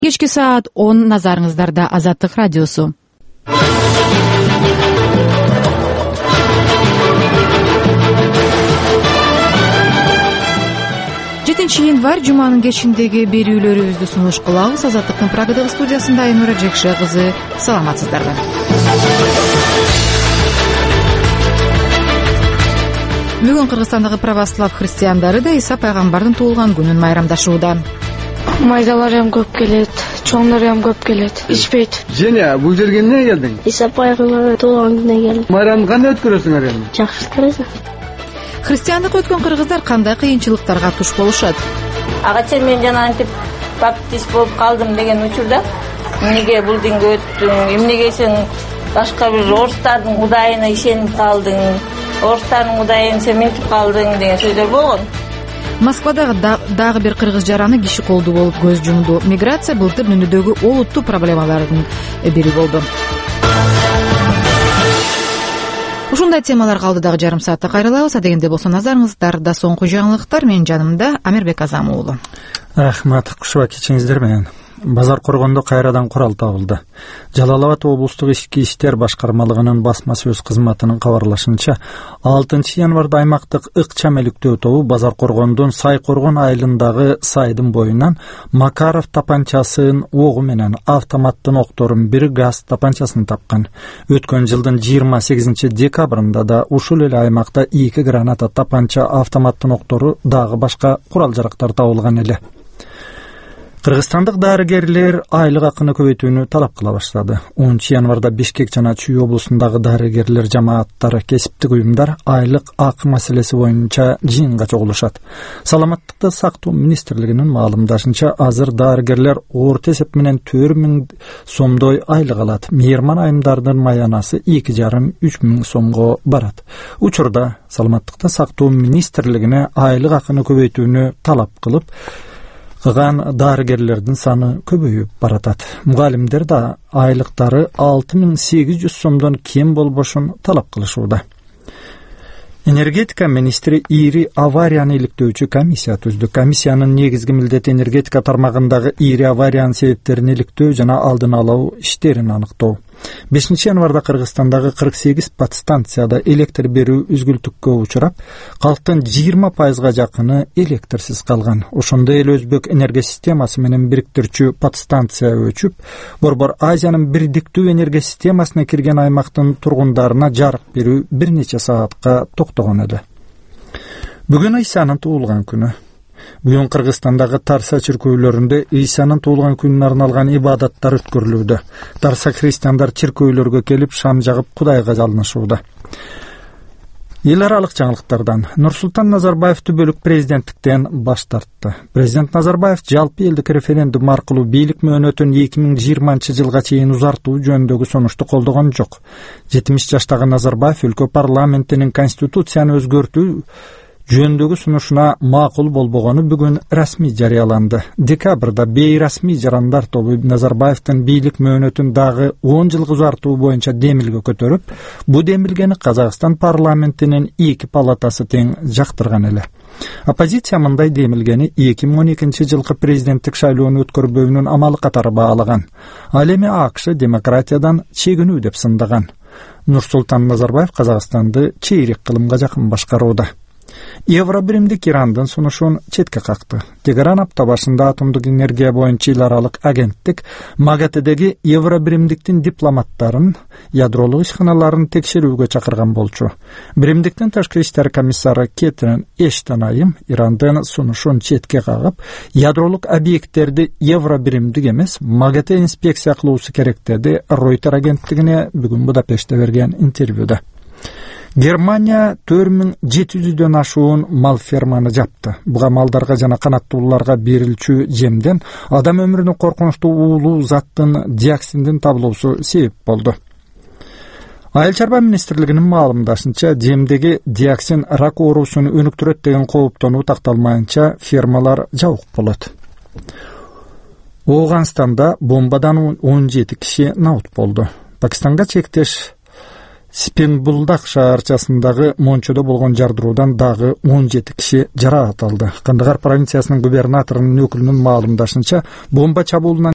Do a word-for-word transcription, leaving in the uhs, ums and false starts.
Кечки саат он назарыңыздарда Азаттык радиосу. жетинчи январь жуманын кечиндеги берүүлөрүбүздү сунуш кылабыз. Азаттыктын Прагадагы студиясында Айнура Жекше кызы. Саламатсыздарбы? Бүгүн Кыргызстандагы православ христиандары да Иса пайгамбардын туулган күнүн майрамдашууда. Майдалар hem көп келет, чоңдор hem көп келет, ичпейт. Женя, бул жерге эмне келдиң? Иса пайгамбардын туулган күнүнө келдим. Майрамды кандай өткөрөсүңөр эми? Жакшы өткөрөсүң. Христиандыкка өткөн кыргыздар кандай кыйынчылыктарга туш болушат? Агача мен жана антип баптист болуп калдым деген учурда эмнеге бул динге өттүң, эмнеге сен башка бир орустардын кудайына ишенип калдың, орустардын кудайын сен минтип калдың деген сөздөр болгон. Москвадагы дагы бир кыргыз жараны киши колду болуп көз жумду. Миграция былтыр дүнүйдөгү олуттуу проблемалардын бири болду. Ушундай темаларга алдыдагы жарым саатта кайрылабыз. Адегенде болсо назарыңыздарда соңку жаңылыктар. Менин жанымда Амирбек Азам уулу. Рахмат, кушуба кечиңиздер менен. Базар коргондо кайрадан курал табылды. Жалал Абад облустук ички иштер башкармалыгынын басма сөз кызматынын кабарлашынча, алтынчы январда аймактык ыкча меликтөө тобу Базар коргондун Сайкоргон айылындагы сайдын боюнан Макаров тапанчасын, огу менен автоматтын окторун, бир газ тапанчасын тапкан. Өткөн жылдын жыйырма сегизинчи декабрында да ушул эле аймакта эки граната, тапанча, автоматтын октору, дагы башка курал жарактар табылган эле. Кыргызстандык дарыгерлер айлык акыны көбөйтүүнү талап кыла баштады. онунчу январда Бишкек жана Чүй облусундагы дарыгерлер жамааттары, кесиптик уюмдар айлык акы маселеси боюнча жыйынга чогулушат. Саламаттыкты сактоо министрлигинин маалымдашынча, азыр дарыгерлер орто эсеп менен төрт миң сомдой айлык алат. Мейирман айымдардын маянасы эки жарым үч миң сомго барат. Учурда Саламаттыкты сактоо министрлигине айлык акыны көбөйтүүнү талап кылып кылган дарыгерлердин саны көбөйүп баратат. Мугалимдер да айлыктары алты миң сегиз жүз сомдон кем болбошун талап кылышууда. Энергетика министри ири аварияны иликтөөчү комиссия түздү. Комиссиянын негизги милдети энергетика тармагындагы ири авариянын себептерин иликтөө жана алдын алуу иштерин аныктоо. бешинчи январда Кыргызстандагы кырк сегиз подстанцияда электр берүү үзгүлтүккө учурап, калктын жыйырма пайызга жакыны электрсиз калган. Ошондой эле Өзбек энергия системасы менен бириктирүүчү подстанция өчүп, Борбор Азиянын бирдиктүү энергия системасына кирген аймактын тургундарына жарык берүү бир нече саатка токтогон эле. Бүгүн Исанын туулган күнү. Бүгүн Кыргызстандагы Тарса чиркөөлөрүндө Исанын туулган күнүнө арналган ибадаттар өткөрүлүүдө. Тарса христиандар чиркөөлөргө келип шам жагып Кудайга жалынышууда. Эл аралык жаңылыктардан Нурсултан Назарбаев түбөлүк президенттиктен баш тартты. Президент Назарбаев жалпы элдик референдум аркылуу бийлик мөөнөтүн эки миң жыйырманчы жылга чейин узартуу жөнүндөгү сунушту колдогон жок. жетимиш жаштагы Назарбаев өлкө парламентинин конституцияны өзгөртүү жөнүндөгү сунушуна макул болбогону бүгүн расмий жарыяланды. Декабрда бейрасмий жарандар тобу Назарбаевдин бийлик мөөнөтүн дагы он жылга узартуу боюнча демилге көтөрүп, бу демилгени Казакстан парламентинин эки палатасы тең жактырган эле. Оппозиция мындай демилгени эки миң он экинчи жылкы президенттик шайлоону өткөрбөөнүн амалы катары баалаган. Ал эми АКШ демократиядан чегинүү деп сындаган. Нурсултан Назарбаев Казакстанды чейрек кылымга жакын башкарууда. Евробиримдик Ирандын сунушун четке какты. Тегеран апта башында атомдук энергия боюнча эл аралык агенттик МАГАТЭдеги Евробиримдиктин дипломаттарын, ядролук ишканаларын текшерүүгө чакырган болчу. Биримдиктин тышкы иштер комиссары Кетрин Эштон айым Ирандын сунушун четке кагып, ядролук объекттерди Евробиримдик эмес, МАГАТЭ инспекция кылуусу керек деди Рейтер агенттигине бүгүн Будапештте берген интервьюда. Германия төрт миң жети жүздөн ашуун мал ферманы жапты. Буга малдарга жана канаттууларга берилчү жемден адам өмүрүнө коркунучтуу уулуу заттын диоксиндин табылуусу себеп болду. Айыл чарба министрлигинин маалымдашынча, жемдеги диоксин рак оорусун өнүктүрөт деген кооптонуу такталмайынча фермалар жабык болот. Ооганстанда бомбадан он жети киши наут болду. Пакистанга чектеш Спенбулдак шаарчасындагы Мончодо болгон жардыруудан дагы он жети киши жараат алды. Кандагар провинциясынын губернаторунун өкүлүнүн маалымдашынча, бомба чабуулунан